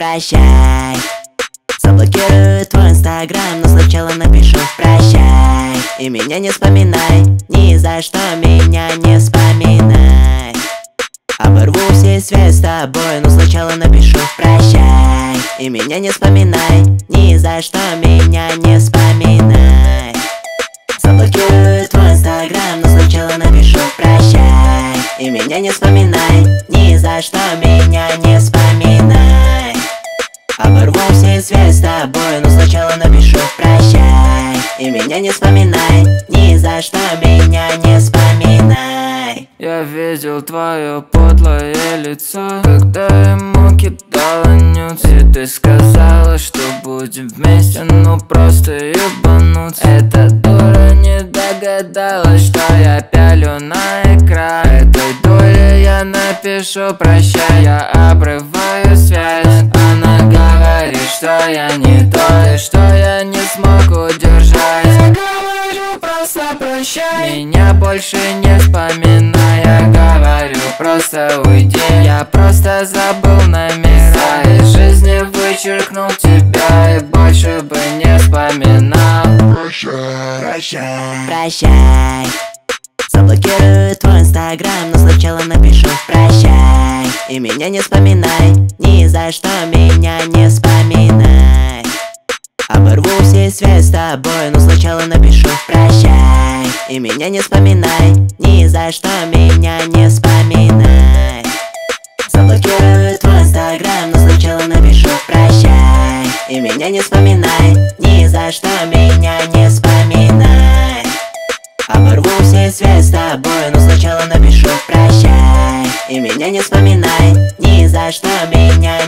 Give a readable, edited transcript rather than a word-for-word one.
прощай. Заблокирую твой инстаграм, но сначала напишу прощай. И меня не вспоминай, ни за что меня не вспоминай. Оборву все связь с тобой, но сначала напишу прощай. И меня не вспоминай, ни за что меня не вспоминай. Заблокирую твой инстаграм, но сначала напишу прощай. И меня не вспоминай, ни за что меня не вспоминай. Оборву все связь с тобой, но сначала напишу прощай. И меня не вспоминай, ни за что меня не вспоминай. Я видел твое подлое лицо, когда ему кидала нюц. И ты сказала, что будем вместе, ну просто ебануться. Эта дура не догадалась, что я пялю на экран. Этой дуре я напишу прощай, я обрываю связь. Она говорит, что я не то и что я не смог удержать. Я говорю просто прощай, меня больше не вспоминай. Я говорю просто уйди, я просто забыл номера. Из жизни вычеркнул тебя и больше бы не вспоминал. Прощай, прощай. Заблокирую твой инстаграм, но сначала напишу прощай. И меня не вспоминай, ни за что меня не вспоминай. Оборву все связь с тобой, но сначала напишу прощай. И меня не вспоминай, ни за что меня не вспоминай. Заблокирую твой инстаграм, но сначала напишу прощай. И меня не вспоминай, ни за что меня не вспоминай. Оборву все связь с тобой, но сначала напишу прощай. И меня не вспоминай, ни за что меня